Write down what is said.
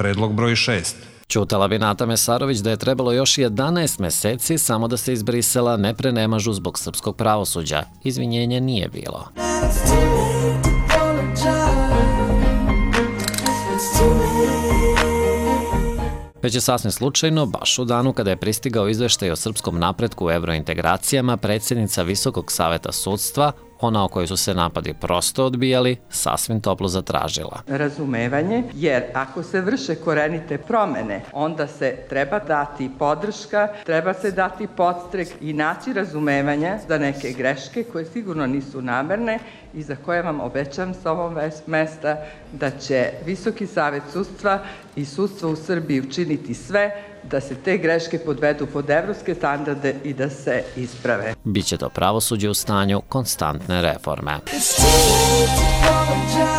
Predlog broj 6. Ćutala bi Nata Mesarović da je trebalo još 11 meseci samo da se iz Brisela ne prenemažu zbog srpskog pravosuđa. Izvinjenja nije bilo. Već je sasvim slučajno, baš u danu kada je pristigao izveštaj o srpskom napretku u evrointegracijama, predsjednica Visokog saveta sudstva, ona o kojoj su se napadi prosto odbijali, sasvim toplo zatražila razumevanje, jer ako se vrše korenite promene, onda se treba dati podrška, treba se dati podstrek i naći razumevanja za neke greške koje sigurno nisu namerne i za koje vam obećam s ovog mesta da će Visoki savet sudstva i sudstvo u Srbiji učiniti sve da se te greške podvedu pod evropske standarde i da se isprave. Biće to pravosuđe u stanju konstantne reforme.